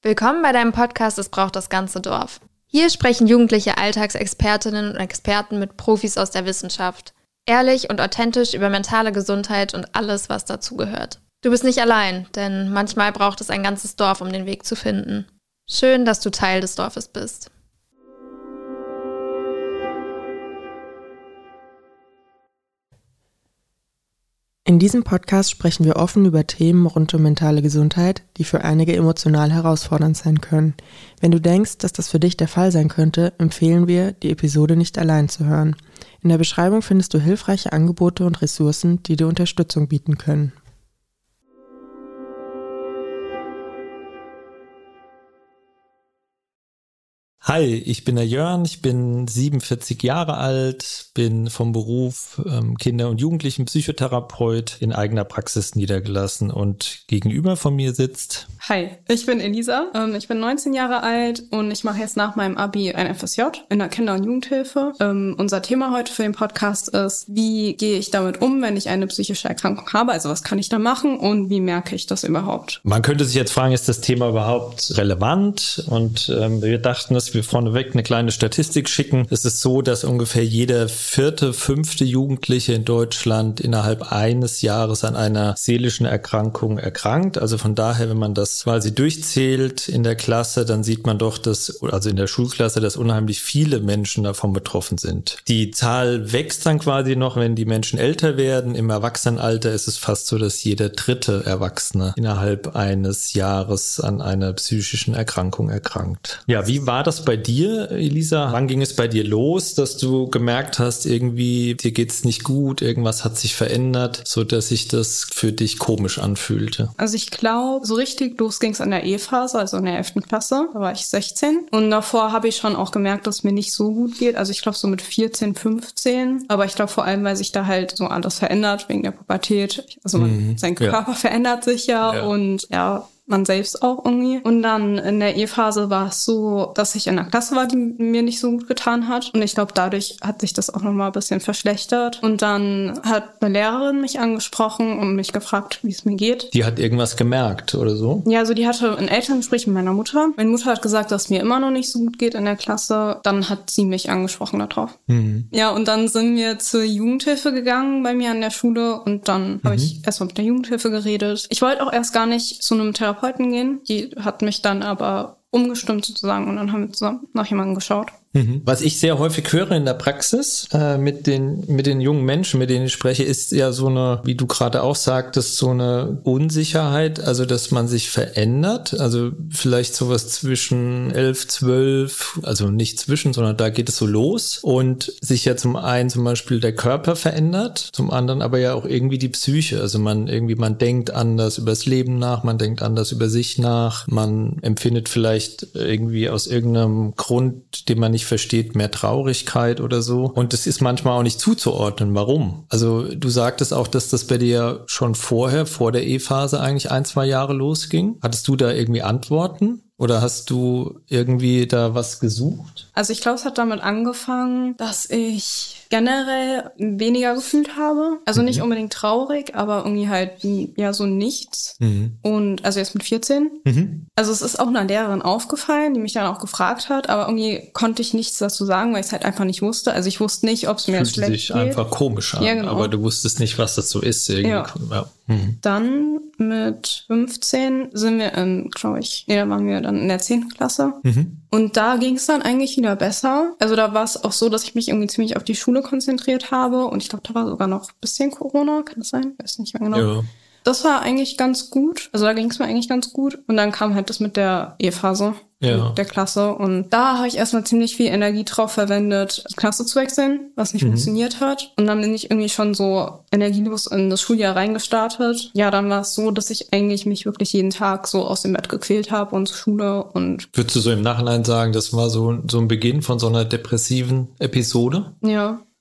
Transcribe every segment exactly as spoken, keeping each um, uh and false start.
Willkommen bei deinem Podcast Es braucht das ganze Dorf. Hier sprechen jugendliche Alltagsexpertinnen und Experten mit Profis aus der Wissenschaft. Ehrlich und authentisch über mentale Gesundheit und alles, was dazugehört. Du bist nicht allein, denn manchmal braucht es ein ganzes Dorf, um den Weg zu finden. Schön, dass du Teil des Dorfes bist. In diesem Podcast sprechen wir offen über Themen rund um mentale Gesundheit, die für einige emotional herausfordernd sein können. Wenn du denkst, dass das für dich der Fall sein könnte, empfehlen wir, die Episode nicht allein zu hören. In der Beschreibung findest du hilfreiche Angebote und Ressourcen, die dir Unterstützung bieten können. Hi, ich bin der Jörn, ich bin siebenundvierzig Jahre alt, bin vom Beruf ähm, Kinder- und Jugendlichen-Psychotherapeut in eigener Praxis niedergelassen und gegenüber von mir sitzt... Hi, ich bin Elisa, ähm, ich bin neunzehn Jahre alt und ich mache jetzt nach meinem Abi ein F S J in der Kinder- und Jugendhilfe. Ähm, unser Thema heute für den Podcast ist, wie gehe ich damit um, wenn ich eine psychische Erkrankung habe, also was kann ich da machen und wie merke ich das überhaupt? Man könnte sich jetzt fragen, ist das Thema überhaupt relevant? Und ähm, wir dachten, dass wir vorneweg eine kleine Statistik schicken. Es ist so, dass ungefähr jeder vierte, fünfte Jugendliche in Deutschland innerhalb eines Jahres an einer seelischen Erkrankung erkrankt. Also von daher, wenn man das quasi durchzählt in der Klasse, dann sieht man doch, dass, also in der Schulklasse, dass unheimlich viele Menschen davon betroffen sind. Die Zahl wächst dann quasi noch, wenn die Menschen älter werden. Im Erwachsenenalter ist es fast so, dass jeder dritte Erwachsene innerhalb eines Jahres an einer psychischen Erkrankung erkrankt. Ja, wie war das bei dir, Elisa? Wann ging es bei dir los, dass du gemerkt hast, irgendwie dir geht's nicht gut, irgendwas hat sich verändert, so dass sich das für dich komisch anfühlte? Also ich glaube, so richtig los ging es an der E-Phase, also in der elften Klasse. Da war ich sechzehn. Und davor habe ich schon auch gemerkt, dass es mir nicht so gut geht. Also ich glaube so mit vierzehn, fünfzehn. Aber ich glaube vor allem, weil sich da halt so alles verändert wegen der Pubertät. Also man, mhm. sein Körper ja. verändert sich ja, ja. und ja, man selbst auch irgendwie. Und dann in der E-Phase war es so, dass ich in einer Klasse war, die mir nicht so gut getan hat. Und ich glaube, dadurch hat sich das auch nochmal ein bisschen verschlechtert. Und dann hat eine Lehrerin mich angesprochen und mich gefragt, wie es mir geht. Die hat irgendwas gemerkt oder so? Ja, also die hatte ein Elterngespräch mit meiner Mutter. Meine Mutter hat gesagt, dass es mir immer noch nicht so gut geht in der Klasse. Dann hat sie mich angesprochen darauf. Mhm. Ja, und dann sind wir zur Jugendhilfe gegangen bei mir an der Schule. Und dann mhm. habe ich erstmal mit der Jugendhilfe geredet. Ich wollte auch erst gar nicht zu einem Therapeuten gehen. Die hat mich dann aber umgestimmt sozusagen und dann haben wir zusammen nach jemandem geschaut. Mhm. Was ich sehr häufig höre in der Praxis äh, mit den mit den jungen Menschen, mit denen ich spreche, ist ja so eine, wie du gerade auch sagtest, so eine Unsicherheit, also dass man sich verändert, also vielleicht sowas zwischen elf, zwölf, also nicht zwischen, sondern da geht es so los und sich ja zum einen zum Beispiel der Körper verändert, zum anderen aber ja auch irgendwie die Psyche, also man irgendwie, man denkt anders über das Leben nach, man denkt anders über sich nach, man empfindet vielleicht irgendwie aus irgendeinem Grund, den man nicht versteht, mehr Traurigkeit oder so. Und das ist manchmal auch nicht zuzuordnen. Warum? Also du sagtest auch, dass das bei dir schon vorher, vor der E-Phase eigentlich ein, zwei Jahre losging. Hattest du da irgendwie Antworten? Oder hast du irgendwie da was gesucht? Also ich glaube, es hat damit angefangen, dass ich generell weniger gefühlt habe. Also mhm. nicht unbedingt traurig, aber irgendwie halt ja so nichts. Mhm. Und also jetzt mit vierzehn. Mhm. Also es ist auch einer Lehrerin aufgefallen, die mich dann auch gefragt hat, aber irgendwie konnte ich nichts dazu sagen, weil ich es halt einfach nicht wusste. Also ich wusste nicht, ob es mir jetzt schlecht geht. Fühlt sich einfach komisch an, ja, genau. Aber du wusstest nicht, was das so ist. Irgendwie. Ja. Ja. Mhm. Dann mit fünfzehn sind wir in, glaube ich, nee, da waren wir dann in der zehnten Klasse. Mhm. Und da ging es dann eigentlich wieder besser. Also da war es auch so, dass ich mich irgendwie ziemlich auf die Schule konzentriert habe. Und ich glaube, da war sogar noch ein bisschen Corona, kann das sein? Weiß nicht mehr genau. Ja. Das war eigentlich ganz gut. Also da ging es mir eigentlich ganz gut. Und dann kam halt das mit der E-Phase. Ja. Der Klasse. Und da habe ich erstmal ziemlich viel Energie drauf verwendet, die Klasse zu wechseln, was nicht mhm. funktioniert hat. Und dann bin ich irgendwie schon so energielos in das Schuljahr reingestartet. Ja, dann war es so, dass ich eigentlich mich wirklich jeden Tag so aus dem Bett gequält habe und zur Schule. Und würdest du so im Nachhinein sagen, das war so, so ein Beginn von so einer depressiven Episode? Ja. Ja.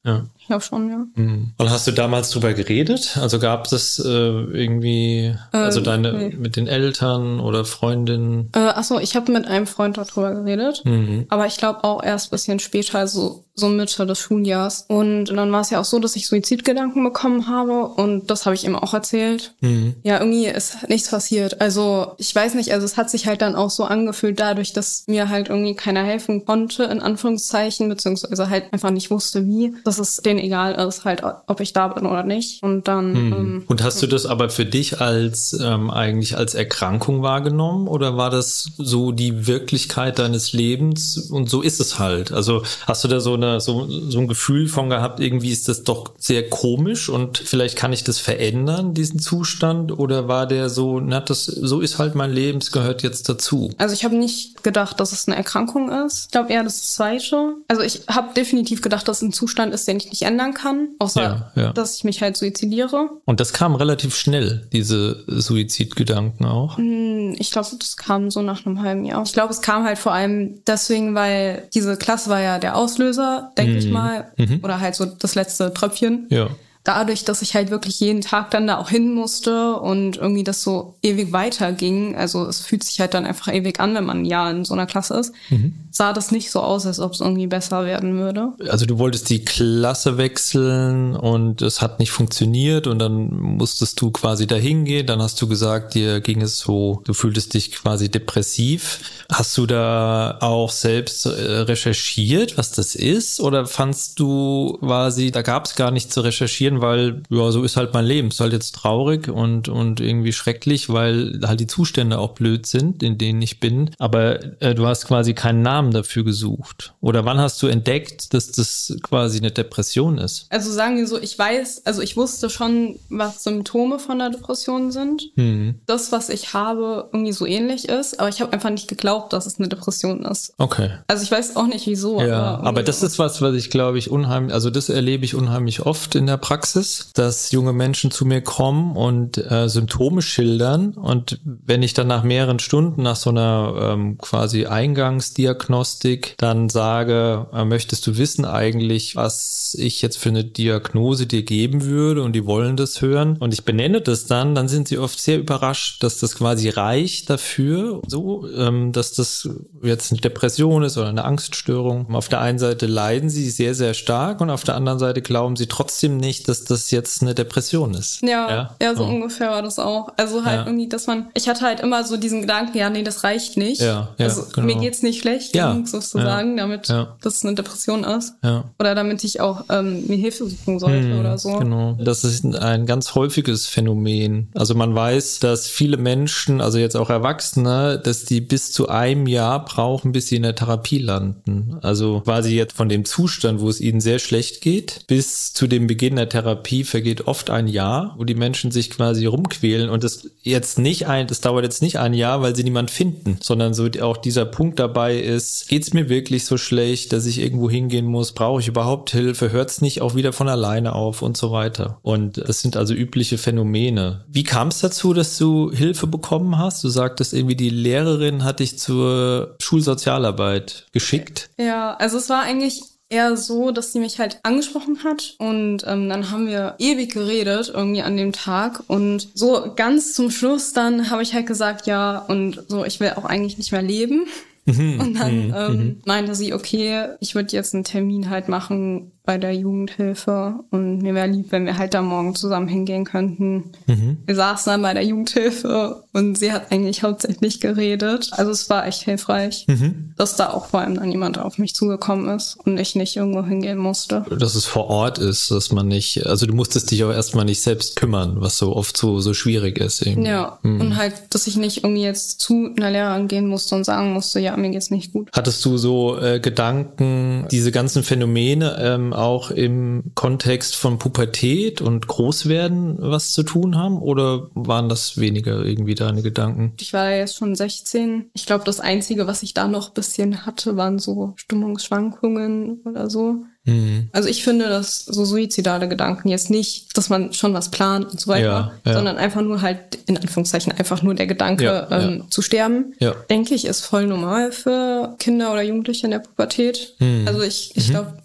glaube schon, ja. Mhm. Und hast du damals drüber geredet? Also gab es äh, irgendwie, äh, also deine nee. mit den Eltern oder Freundinnen? Äh, achso, ich habe mit einem Freund darüber geredet, mhm. aber ich glaube auch erst ein bisschen später, also so Mitte des Schuljahrs. Und dann war es ja auch so, dass ich Suizidgedanken bekommen habe und das habe ich ihm auch erzählt. Mhm. Ja, irgendwie ist nichts passiert. Also ich weiß nicht, also es hat sich halt dann auch so angefühlt dadurch, dass mir halt irgendwie keiner helfen konnte, in Anführungszeichen, beziehungsweise halt einfach nicht wusste, wie, dass es denen egal ist, halt, ob ich da bin oder nicht. Und dann... Mhm. Ähm, und hast du das aber für dich als ähm, eigentlich als Erkrankung wahrgenommen oder war das so die Wirklichkeit deines Lebens und so ist es halt? Also hast du da so eine So, so ein Gefühl von gehabt, irgendwie ist das doch sehr komisch und vielleicht kann ich das verändern, diesen Zustand, oder war der so, na, das, so ist halt mein Leben, es gehört jetzt dazu? Also ich habe nicht gedacht, dass es eine Erkrankung ist. Ich glaube eher das Zweite. Also ich habe definitiv gedacht, dass es ein Zustand ist, den ich nicht ändern kann, außer ja, ja. dass ich mich halt suizidiere. Und das kam relativ schnell, diese Suizidgedanken auch? Ich glaube, das kam so nach einem halben Jahr. Ich glaube, es kam halt vor allem deswegen, weil diese Klasse war ja der Auslöser, denke mhm. ich mal, mhm. oder halt so das letzte Tröpfchen. Ja. Dadurch, dass ich halt wirklich jeden Tag dann da auch hin musste und irgendwie das so ewig weiterging, also es fühlt sich halt dann einfach ewig an, wenn man ein Jahr in so einer Klasse ist, mhm. sah das nicht so aus, als ob es irgendwie besser werden würde. Also du wolltest die Klasse wechseln und es hat nicht funktioniert und dann musstest du quasi dahin gehen, dann hast du gesagt, dir ging es so, du fühltest dich quasi depressiv. Hast du da auch selbst recherchiert, was das ist, oder fandst du quasi, da gab es gar nicht zu recherchieren, weil, ja, so ist halt mein Leben. Ist halt jetzt traurig und, und irgendwie schrecklich, weil halt die Zustände auch blöd sind, in denen ich bin. Aber äh, du hast quasi keinen Namen dafür gesucht. Oder wann hast du entdeckt, dass das quasi eine Depression ist? Also sagen wir so, ich weiß, also ich wusste schon, was Symptome von der Depression sind. Mhm. Das, was ich habe, irgendwie so ähnlich ist. Aber ich habe einfach nicht geglaubt, dass es eine Depression ist. Okay. Also ich weiß auch nicht, wieso. Ja, aber, aber das so. ist was, was ich glaube ich unheimlich, also das erlebe ich unheimlich oft in der Praxis. Praxis, dass junge Menschen zu mir kommen und äh, Symptome schildern, und wenn ich dann nach mehreren Stunden, nach so einer ähm, quasi Eingangsdiagnostik dann sage, äh, möchtest du wissen eigentlich, was ich jetzt für eine Diagnose dir geben würde, und die wollen das hören und ich benenne das dann, dann sind sie oft sehr überrascht, dass das quasi reicht dafür, so, ähm, dass das jetzt eine Depression ist oder eine Angststörung. Auf der einen Seite leiden sie sehr, sehr stark und auf der anderen Seite glauben sie trotzdem nicht, dass das jetzt eine Depression ist. Ja, ja, ja so oh. ungefähr war das auch. Also halt ja. irgendwie, dass man, ich hatte halt immer so diesen Gedanken, ja, nee, das reicht nicht. Ja, ja, also genau. mir geht's nicht schlecht, ja. sozusagen, ja. damit ja. das eine Depression ist. Ja. Oder damit ich auch ähm, mir Hilfe suchen sollte hm, oder so. Genau. Das ist ein ganz häufiges Phänomen. Also man weiß, dass viele Menschen, also jetzt auch Erwachsene, dass die bis zu einem Jahr brauchen, bis sie in der Therapie landen. Also quasi jetzt von dem Zustand, wo es ihnen sehr schlecht geht, bis zu dem Beginn der Therapie vergeht oft ein Jahr, wo die Menschen sich quasi rumquälen, und das jetzt nicht ein, das dauert jetzt nicht ein Jahr, weil sie niemand finden, sondern so auch dieser Punkt dabei ist, geht's mir wirklich so schlecht, dass ich irgendwo hingehen muss, brauche ich überhaupt Hilfe, hört's nicht auch wieder von alleine auf und so weiter. Und das sind also übliche Phänomene. Wie kam es dazu, dass du Hilfe bekommen hast? Du sagtest irgendwie, die Lehrerin hat dich zur Schulsozialarbeit geschickt. Ja, also es war eigentlich eher so, dass sie mich halt angesprochen hat, und ähm, dann haben wir ewig geredet irgendwie an dem Tag, und so ganz zum Schluss dann habe ich halt gesagt, ja, und so, ich will auch eigentlich nicht mehr leben. Und dann ähm, meinte sie, okay, ich würde jetzt einen Termin halt machen bei der Jugendhilfe, und mir wäre lieb, wenn wir halt da morgen zusammen hingehen könnten. Mhm. Wir saßen dann bei der Jugendhilfe und sie hat eigentlich hauptsächlich geredet. Also es war echt hilfreich, mhm. dass da auch vor allem dann jemand auf mich zugekommen ist und ich nicht irgendwo hingehen musste. Dass es vor Ort ist, dass man nicht, also du musstest dich auch erstmal nicht selbst kümmern, was so oft so, so schwierig ist. Irgendwie. Ja, mhm. und halt, dass ich nicht irgendwie jetzt zu einer Lehrerin gehen musste und sagen musste, ja, mir geht's nicht gut. Hattest du so äh, Gedanken, diese ganzen Phänomene ähm, auch im Kontext von Pubertät und Großwerden was zu tun haben, oder waren das weniger irgendwie deine Gedanken? Ich war ja jetzt schon sechzehn. Ich glaube, das Einzige, was ich da noch ein bisschen hatte, waren so Stimmungsschwankungen oder so. Mhm. Also ich finde, dass so suizidale Gedanken jetzt nicht, dass man schon was plant und so weiter, ja, ja. sondern einfach nur halt, in Anführungszeichen, einfach nur der Gedanke ja, ähm, ja. zu sterben, ja. denke ich, ist voll normal für Kinder oder Jugendliche in der Pubertät. Mhm. Also ich, ich mhm. glaube,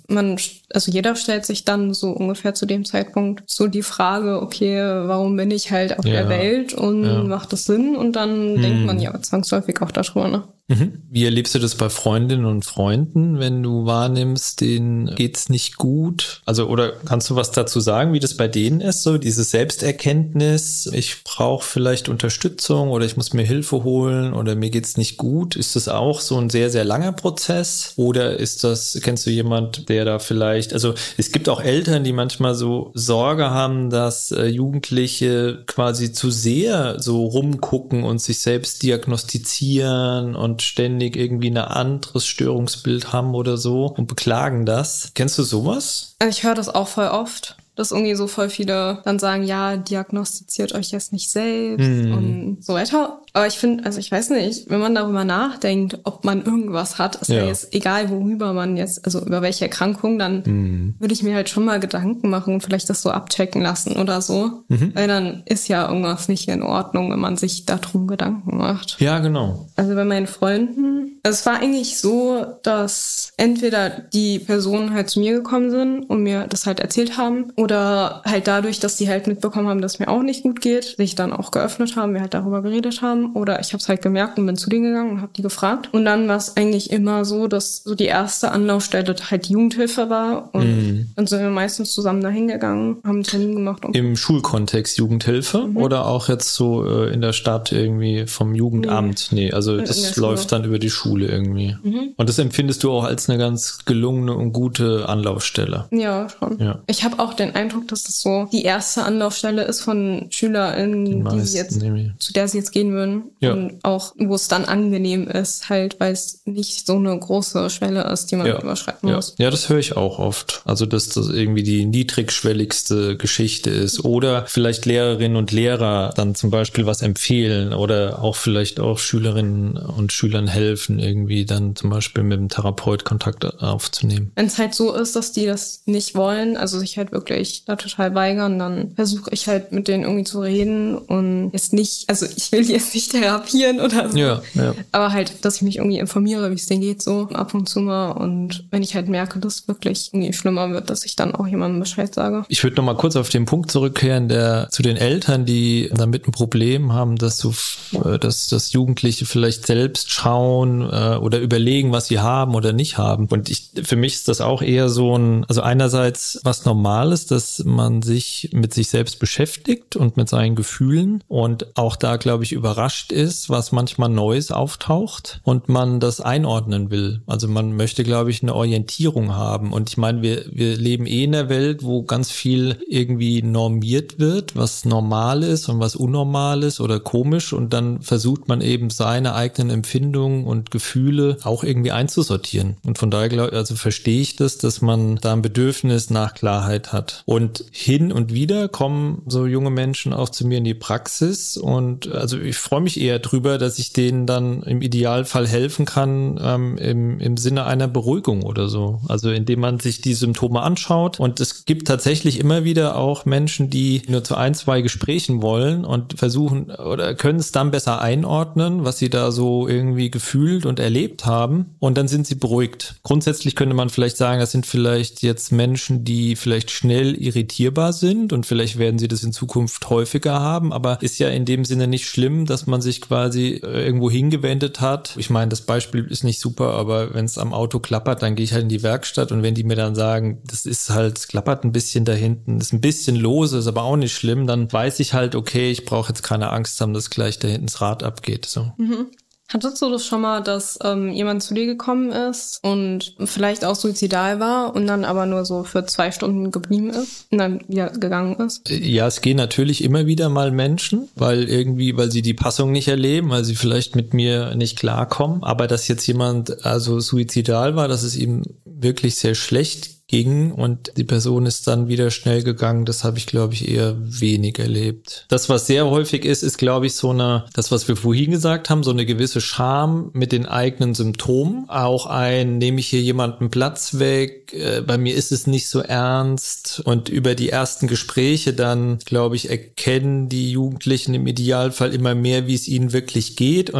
man, also jeder stellt sich dann so ungefähr zu dem Zeitpunkt so die Frage, okay, warum bin ich halt auf ja. der Welt und ja. macht das Sinn? Und dann hm. denkt man ja zwangsläufig auch darüber, ne? Mhm. Wie erlebst du das bei Freundinnen und Freunden, wenn du wahrnimmst, denen geht's nicht gut? Also, oder kannst du was dazu sagen, wie das bei denen ist? So diese Selbsterkenntnis, ich brauche vielleicht Unterstützung oder ich muss mir Hilfe holen oder mir geht's nicht gut. Ist das auch so ein sehr, sehr langer Prozess? Oder ist das, kennst du jemand, der da vielleicht, also es gibt auch Eltern, die manchmal so Sorge haben, dass äh, Jugendliche quasi zu sehr so rumgucken und sich selbst diagnostizieren und ständig irgendwie ein anderes Störungsbild haben oder so und beklagen das. Kennst du sowas? Ich höre das auch voll oft, dass irgendwie so voll viele dann sagen, ja, diagnostiziert euch jetzt nicht selbst hm. und so weiter. Aber ich finde, also ich weiß nicht, wenn man darüber nachdenkt, ob man irgendwas hat, ist ja, ja jetzt egal, worüber man jetzt, also über welche Erkrankung, dann hm. würde ich mir halt schon mal Gedanken machen und vielleicht das so abchecken lassen oder so. Mhm. Weil dann ist ja irgendwas nicht in Ordnung, wenn man sich darum Gedanken macht. Ja, genau. Also bei meinen Freunden, also es war eigentlich so, dass entweder die Personen halt zu mir gekommen sind und mir das halt erzählt haben oder halt dadurch, dass die halt mitbekommen haben, dass es mir auch nicht gut geht, sich dann auch geöffnet haben, wir halt darüber geredet haben. Oder ich habe es halt gemerkt und bin zu denen gegangen und habe die gefragt. Und dann war es eigentlich immer so, dass so die erste Anlaufstelle halt die Jugendhilfe war. Und mm. dann sind wir meistens zusammen dahin gegangen, haben einen Termin gemacht. Im Schulkontext Jugendhilfe mhm. oder auch jetzt so äh, in der Stadt irgendwie vom Jugendamt? Nee, nee also in, das in läuft dann über die Schule irgendwie. Mhm. Und das empfindest du auch als eine ganz gelungene und gute Anlaufstelle? Ja, schon. Ja. Ich habe auch den Eindruck, dass das so die erste Anlaufstelle ist von SchülerInnen, die, die sie jetzt, zu der sie jetzt gehen würden. Ja. Und auch, wo es dann angenehm ist, halt, weil es nicht so eine große Schwelle ist, die man ja. überschreiten ja. muss. Ja, das höre ich auch oft. Also, dass das irgendwie die niedrigschwelligste Geschichte ist. Oder vielleicht Lehrerinnen und Lehrer dann zum Beispiel was empfehlen oder auch vielleicht auch Schülerinnen und Schülern helfen, irgendwie dann zum Beispiel mit dem Therapeut Kontakt aufzunehmen. Wenn es halt so ist, dass die das nicht wollen, also sich halt wirklich da total weigern, dann versuche ich halt mit denen irgendwie zu reden und jetzt nicht, also ich will jetzt nicht therapieren oder so. Ja, ja. Aber halt, dass ich mich irgendwie informiere, wie es denen geht, so ab und zu mal. Und wenn ich halt merke, dass es wirklich irgendwie schlimmer wird, dass ich dann auch jemandem Bescheid sage. Ich würde noch mal kurz auf den Punkt zurückkehren, der zu den Eltern, die damit ein Problem haben, dass so, dass, dass Jugendliche vielleicht selbst schauen äh, oder überlegen, was sie haben oder nicht haben. Und ich, für mich ist das auch eher so ein, also einerseits was Normales, dass man sich mit sich selbst beschäftigt und mit seinen Gefühlen und auch da, glaube ich, überrascht ist, was manchmal Neues auftaucht und man das einordnen will. Also man möchte, glaube ich, eine Orientierung haben. Und ich meine, wir, wir leben eh in einer Welt, wo ganz viel irgendwie normiert wird, was normal ist und was unnormal ist oder komisch. Und dann versucht man eben seine eigenen Empfindungen und Gefühle auch irgendwie einzusortieren. Und von daher, glaube ich, also verstehe ich das, dass man da ein Bedürfnis nach Klarheit hat. Und hin und wieder kommen so junge Menschen auch zu mir in die Praxis und also ich freue mich eher drüber, dass ich denen dann im Idealfall helfen kann, ähm, im, im Sinne einer Beruhigung oder so. Also indem man sich die Symptome anschaut. Und es gibt tatsächlich immer wieder auch Menschen, die nur zu ein, zwei Gesprächen wollen und versuchen oder können es dann besser einordnen, was sie da so irgendwie gefühlt und erlebt haben. Und dann sind sie beruhigt. Grundsätzlich könnte man vielleicht sagen, das sind vielleicht jetzt Menschen, die vielleicht schnell irritierbar sind und vielleicht werden sie das in Zukunft häufiger haben. Aber ist ja in dem Sinne nicht schlimm, dass man sich quasi irgendwo hingewendet hat. Ich meine, das Beispiel ist nicht super, aber wenn es am Auto klappert, dann gehe ich halt in die Werkstatt und wenn die mir dann sagen, das ist halt, es klappert ein bisschen da hinten, ist ein bisschen lose, ist aber auch nicht schlimm, dann weiß ich halt, okay, ich brauche jetzt keine Angst haben, dass gleich da hinten das Rad abgeht. So. Mhm. Hattest du das schon mal, dass ähm, jemand zu dir gekommen ist und vielleicht auch suizidal war und dann aber nur so für zwei Stunden geblieben ist und dann wieder gegangen ist? Ja, es gehen natürlich immer wieder mal Menschen, weil irgendwie, weil sie die Passung nicht erleben, weil sie vielleicht mit mir nicht klarkommen. Aber dass jetzt jemand also suizidal war, dass es ihm wirklich sehr schlecht ging und die Person ist dann wieder schnell gegangen, das habe ich, glaube ich, eher wenig erlebt. Das, was sehr häufig ist, ist, glaube ich, so eine, das, was wir vorhin gesagt haben, so eine gewisse Scham mit den eigenen Symptomen. Auch ein, nehme ich hier jemanden Platz weg, äh, bei mir ist es nicht so ernst. Und über die ersten Gespräche dann, glaube ich, erkennen die Jugendlichen im Idealfall immer mehr, wie es ihnen wirklich geht und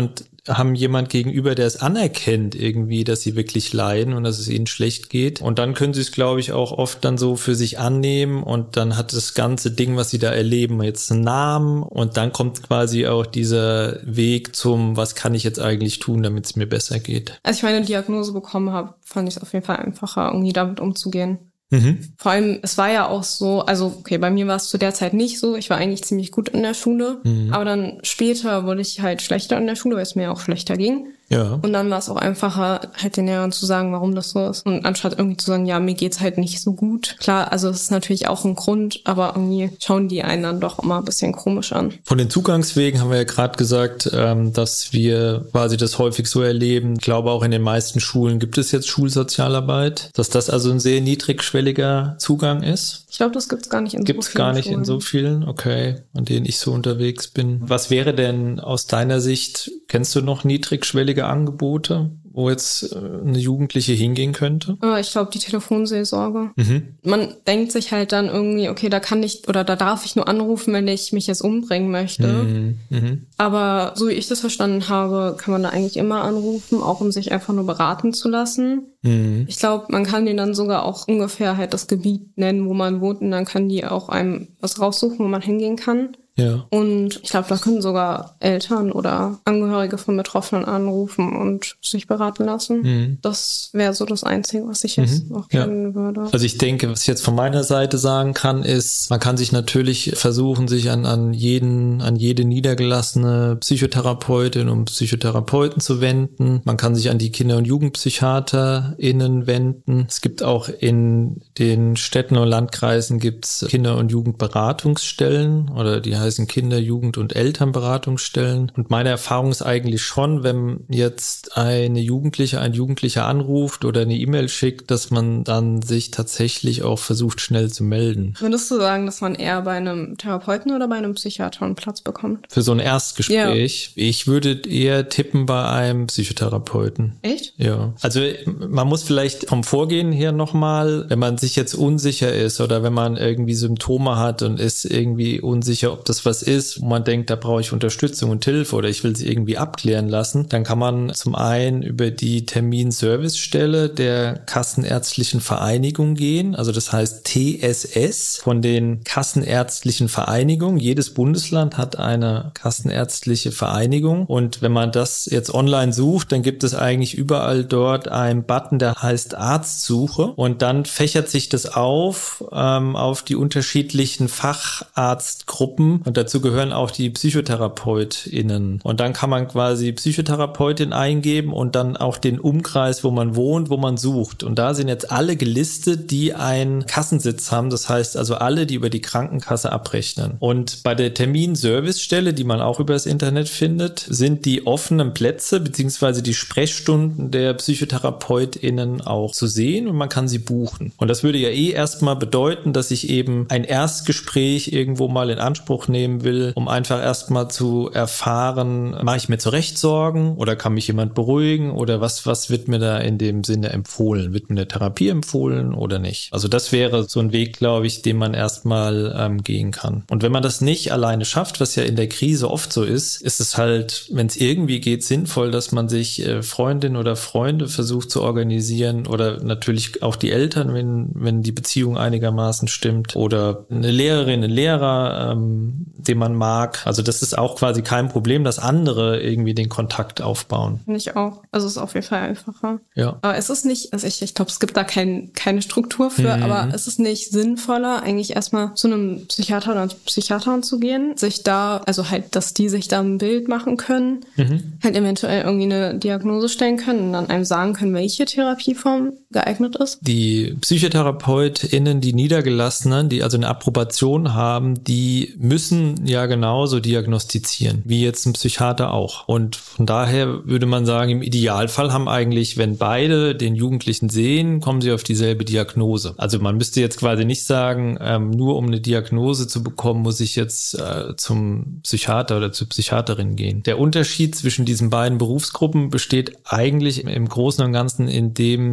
haben jemand gegenüber, der es anerkennt irgendwie, dass sie wirklich leiden und dass es ihnen schlecht geht. Und dann können sie es, glaube ich, auch oft dann so für sich annehmen und dann hat das ganze Ding, was sie da erleben, jetzt einen Namen und dann kommt quasi auch dieser Weg zum, was kann ich jetzt eigentlich tun, damit es mir besser geht. Als ich meine Diagnose bekommen habe, fand ich es auf jeden Fall einfacher, irgendwie damit umzugehen. Mhm. Vor allem, es war ja auch so, also okay, bei mir war es zu der Zeit nicht so, ich war eigentlich ziemlich gut in der Schule, mhm. aber dann später wurde ich halt schlechter in der Schule, weil es mir auch schlechter ging. Ja. Und dann war es auch einfacher, halt den Lehrern zu sagen, warum das so ist. Und anstatt irgendwie zu sagen, ja, mir geht's halt nicht so gut. Klar, also es ist natürlich auch ein Grund, aber irgendwie schauen die einen dann doch immer ein bisschen komisch an. Von den Zugangswegen haben wir ja gerade gesagt, dass wir quasi das häufig so erleben. Ich glaube, auch in den meisten Schulen gibt es jetzt Schulsozialarbeit, dass das also ein sehr niedrigschwelliger Zugang ist. Ich glaube, das gibt's gar nicht in gibt's so vielen gar nicht Schulen. in so vielen, okay, an denen ich so unterwegs bin. Was wäre denn aus deiner Sicht, kennst du noch niedrigschwellige Angebote, wo jetzt eine Jugendliche hingehen könnte? Ich glaube, die Telefonseelsorge. Mhm. Man denkt sich halt dann irgendwie, okay, da kann ich oder da darf ich nur anrufen, wenn ich mich jetzt umbringen möchte. Mhm. Mhm. Aber so wie ich das verstanden habe, kann man da eigentlich immer anrufen, auch um sich einfach nur beraten zu lassen. Mhm. Ich glaube, man kann denen dann sogar auch ungefähr halt das Gebiet nennen, wo man wohnt und dann kann die auch einem was raussuchen, wo man hingehen kann. Ja. Und ich glaube, da können sogar Eltern oder Angehörige von Betroffenen anrufen und sich beraten lassen. Mhm. Das wäre so das Einzige, was ich jetzt Mhm. noch Ja. kennen würde. Also ich denke, was ich jetzt von meiner Seite sagen kann, ist, man kann sich natürlich versuchen, sich an, an jeden, an jede niedergelassene Psychotherapeutin und Psychotherapeuten zu wenden. Man kann sich an die Kinder- und JugendpsychiaterInnen wenden. Es gibt auch in den Städten und Landkreisen gibt's Kinder- und Jugendberatungsstellen oder die heißen Kinder-, Jugend- und Elternberatungsstellen. Und meine Erfahrung ist eigentlich schon, wenn jetzt eine Jugendliche, ein Jugendlicher anruft oder eine E-Mail schickt, dass man dann sich tatsächlich auch versucht, schnell zu melden. Würdest du sagen, dass man eher bei einem Therapeuten oder bei einem Psychiater einen Platz bekommt? Für so ein Erstgespräch? Ja. Ich würde eher tippen bei einem Psychotherapeuten. Echt? Ja. Also man muss vielleicht vom Vorgehen her nochmal, wenn man sich jetzt unsicher ist oder wenn man irgendwie Symptome hat und ist irgendwie unsicher, ob das was ist, wo man denkt, da brauche ich Unterstützung und Hilfe oder ich will sie irgendwie abklären lassen, dann kann man zum einen über die Terminservicestelle der Kassenärztlichen Vereinigung gehen, also das heißt T S S von den Kassenärztlichen Vereinigungen. Jedes Bundesland hat eine kassenärztliche Vereinigung und wenn man das jetzt online sucht, dann gibt es eigentlich überall dort einen Button, der heißt Arztsuche und dann fächert sich das auf ähm, auf die unterschiedlichen Facharztgruppen und dazu gehören auch die PsychotherapeutInnen. Und dann kann man quasi Psychotherapeutin eingeben und dann auch den Umkreis, wo man wohnt, wo man sucht. Und da sind jetzt alle gelistet, die einen Kassensitz haben. Das heißt also alle, die über die Krankenkasse abrechnen. Und bei der Terminservicestelle, die man auch über das Internet findet, sind die offenen Plätze beziehungsweise die Sprechstunden der PsychotherapeutInnen auch zu sehen und man kann sie buchen. Und das würde ja eh erstmal bedeuten, dass ich eben ein Erstgespräch irgendwo mal in Anspruch nehmen will, um einfach erstmal zu erfahren, mache ich mir zurecht Sorgen oder kann mich jemand beruhigen oder was, was wird mir da in dem Sinne empfohlen? Wird mir eine Therapie empfohlen oder nicht? Also das wäre so ein Weg, glaube ich, den man erstmal ähm, gehen kann. Und wenn man das nicht alleine schafft, was ja in der Krise oft so ist, ist es halt, wenn es irgendwie geht, sinnvoll, dass man sich äh, Freundin oder Freunde versucht zu organisieren oder natürlich auch die Eltern, wenn, wenn die Beziehung einigermaßen stimmt oder eine Lehrerin, ein Lehrer, ähm, den man mag. Also das ist auch quasi kein Problem, dass andere irgendwie den Kontakt aufbauen. Finde ich auch. Also es ist auf jeden Fall einfacher. Ja. Aber es ist nicht, also ich, ich glaube, es gibt da kein, keine Struktur für, mhm. aber es ist nicht sinnvoller, eigentlich erstmal zu einem Psychiater oder Psychiaterin zu gehen, sich da, also halt, dass die sich da ein Bild machen können, mhm. halt eventuell irgendwie eine Diagnose stellen können und dann einem sagen können, welche Therapieform geeignet ist. Die PsychotherapeutInnen, die Niedergelassenen, die also eine Approbation haben, die müssen ja genauso diagnostizieren, wie jetzt ein Psychiater auch. Und von daher würde man sagen, im Idealfall haben eigentlich, wenn beide den Jugendlichen sehen, kommen sie auf dieselbe Diagnose. Also man müsste jetzt quasi nicht sagen, ähm, nur um eine Diagnose zu bekommen, muss ich jetzt äh, zum Psychiater oder zur Psychiaterin gehen. Der Unterschied zwischen diesen beiden Berufsgruppen besteht eigentlich im Großen und Ganzen in dem, dass die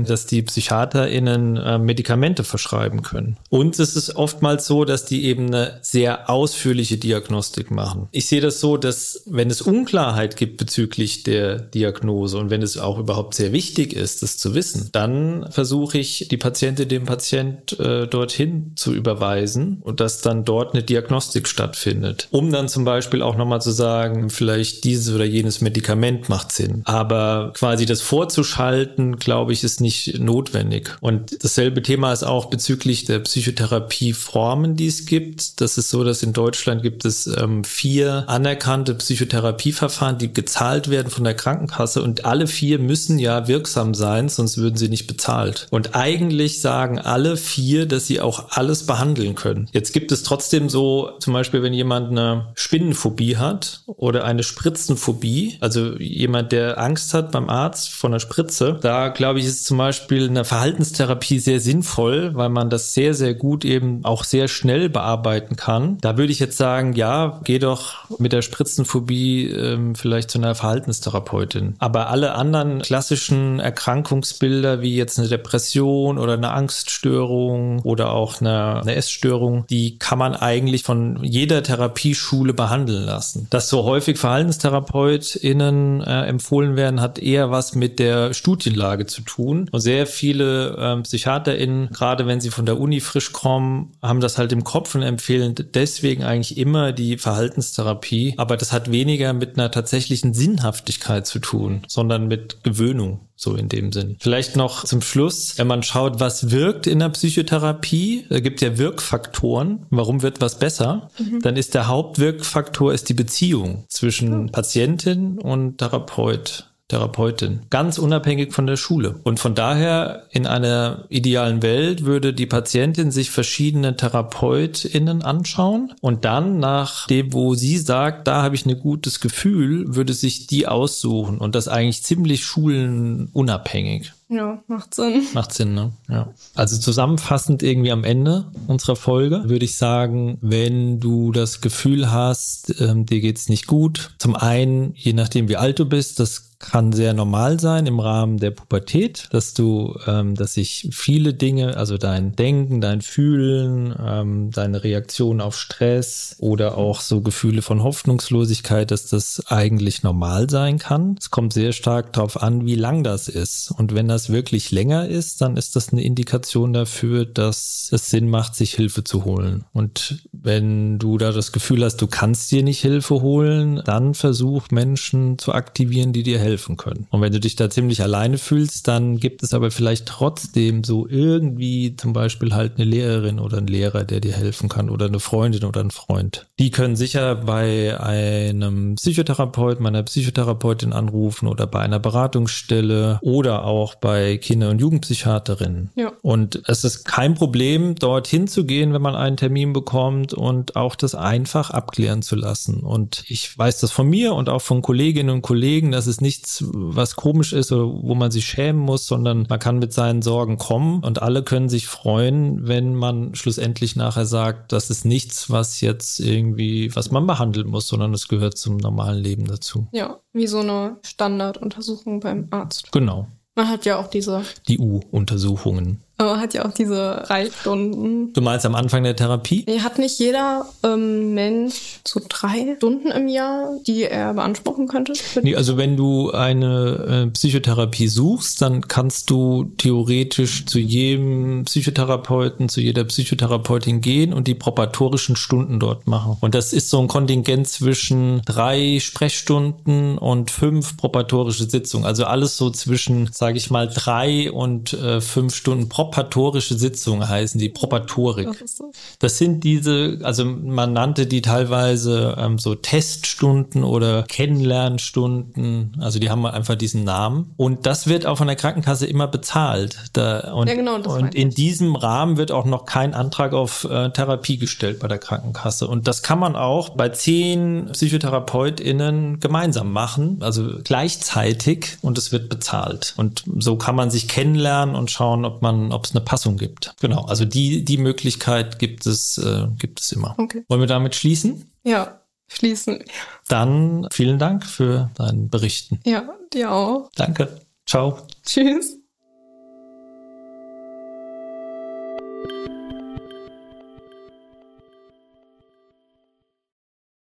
PsychiaterInnen äh, Medikamente verschreiben können. Und es ist oftmals so, dass die eben eine sehr ausführliche Diagnostik machen. Ich sehe das so, dass wenn es Unklarheit gibt bezüglich der Diagnose und wenn es auch überhaupt sehr wichtig ist, das zu wissen, dann versuche ich, die Patientin, den Patient äh, dorthin zu überweisen und dass dann dort eine Diagnostik stattfindet. Um dann zum Beispiel auch nochmal zu sagen, vielleicht dieses oder jenes Medikament macht Sinn. Aber quasi das vorzuschalten, glaube ich, ist nicht notwendig. Und dasselbe Thema ist auch bezüglich der Psychotherapieformen, die es gibt. Das ist so, dass in Deutschland gibt es ähm, vier anerkannte Psychotherapieverfahren, die gezahlt werden von der Krankenkasse und alle vier müssen ja wirksam sein, sonst würden sie nicht bezahlt. Und eigentlich sagen alle vier, dass sie auch alles behandeln können. Jetzt gibt es trotzdem so, zum Beispiel, wenn jemand eine Spinnenphobie hat oder eine Spritzenphobie, also jemand, der Angst hat beim Arzt von einer Spritze, da glaube ich, ist zum Beispiel eine Verhaltenstherapie sehr sinnvoll, weil man das sehr, sehr gut eben auch sehr schnell bearbeiten kann. Da würde ich jetzt sagen, ja, geh doch mit der Spritzenphobie ähm, vielleicht zu einer Verhaltenstherapeutin. Aber alle anderen klassischen Erkrankungsbilder, wie jetzt eine Depression oder eine Angststörung oder auch eine, eine Essstörung, die kann man eigentlich von jeder Therapieschule behandeln lassen. Dass so häufig VerhaltenstherapeutInnen äh, empfohlen werden, hat eher was mit der Studienlage zu tun. Und sehr viele äh, PsychiaterInnen, gerade wenn sie von der Uni frisch kommen, haben das halt im Kopf und empfehlen deswegen eigentlich immer die Verhaltenstherapie. Aber das hat weniger mit einer tatsächlichen Sinnhaftigkeit zu tun, sondern mit Gewöhnung. So in dem Sinn. Vielleicht noch zum Schluss, wenn man schaut, was wirkt in der Psychotherapie, da gibt es ja Wirkfaktoren, warum wird was besser, mhm. dann ist der Hauptwirkfaktor ist die Beziehung zwischen oh. Patientin und Therapeut. Therapeutin, ganz unabhängig von der Schule. Und von daher, in einer idealen Welt würde die Patientin sich verschiedene TherapeutInnen anschauen und dann nach dem, wo sie sagt, da habe ich ein gutes Gefühl, würde sich die aussuchen und das eigentlich ziemlich schulenunabhängig. Ja, macht Sinn. Macht Sinn, ne? Ja. Also zusammenfassend irgendwie am Ende unserer Folge würde ich sagen, wenn du das Gefühl hast, ähm, dir geht's nicht gut, zum einen, je nachdem wie alt du bist, das kann sehr normal sein im Rahmen der Pubertät, dass du, ähm, dass sich viele Dinge, also dein Denken, dein Fühlen, ähm, deine Reaktion auf Stress oder auch so Gefühle von Hoffnungslosigkeit, dass das eigentlich normal sein kann. Es kommt sehr stark darauf an, wie lang das ist. Und wenn das wirklich länger ist, dann ist das eine Indikation dafür, dass es Sinn macht, sich Hilfe zu holen. Und wenn du da das Gefühl hast, du kannst dir nicht Hilfe holen, dann versuch Menschen zu aktivieren, die dir helfen. helfen können. Und wenn du dich da ziemlich alleine fühlst, dann gibt es aber vielleicht trotzdem so irgendwie zum Beispiel halt eine Lehrerin oder einen Lehrer, der dir helfen kann oder eine Freundin oder ein Freund. Die können sicher bei einem Psychotherapeuten, meiner Psychotherapeutin anrufen oder bei einer Beratungsstelle oder auch bei Kinder- und Jugendpsychiaterinnen. Ja. Und es ist kein Problem, dorthin zu gehen, wenn man einen Termin bekommt und auch das einfach abklären zu lassen. Und ich weiß das von mir und auch von Kolleginnen und Kollegen, dass es nicht was komisch ist oder wo man sich schämen muss, sondern man kann mit seinen Sorgen kommen und alle können sich freuen, wenn man schlussendlich nachher sagt, das ist nichts, was jetzt irgendwie, was man behandeln muss, sondern es gehört zum normalen Leben dazu. Ja, wie so eine Standarduntersuchung beim Arzt. Genau. Man hat ja auch diese... Die U-Untersuchungen. Man hat ja auch diese drei Stunden. Du meinst am Anfang der Therapie? Hat nicht jeder ähm, Mensch so drei Stunden im Jahr, die er beanspruchen könnte? Nee, also wenn du eine äh, Psychotherapie suchst, dann kannst du theoretisch zu jedem Psychotherapeuten, zu jeder Psychotherapeutin gehen und die probatorischen Stunden dort machen. Und das ist so ein Kontingent zwischen drei Sprechstunden und fünf probatorische Sitzungen. Also alles so zwischen, sage ich mal, drei und äh, fünf Stunden probatorische Sitzungen heißen die, Probatorik. Das sind diese, also man nannte die teilweise ähm, so Teststunden oder Kennenlernstunden, also die haben einfach diesen Namen. Und das wird auch von der Krankenkasse immer bezahlt. Da, und ja, genau, das und in diesem Rahmen wird auch noch kein Antrag auf äh, Therapie gestellt bei der Krankenkasse. Und das kann man auch bei zehn PsychotherapeutInnen gemeinsam machen, also gleichzeitig, und es wird bezahlt. Und so kann man sich kennenlernen und schauen, ob man ob es eine Passung gibt. Genau, also die, die Möglichkeit gibt es, äh, gibt es immer. Okay. Wollen wir damit schließen? Ja, schließen. Dann vielen Dank für deinen Berichten. Ja, dir auch. Danke. Ciao. Tschüss.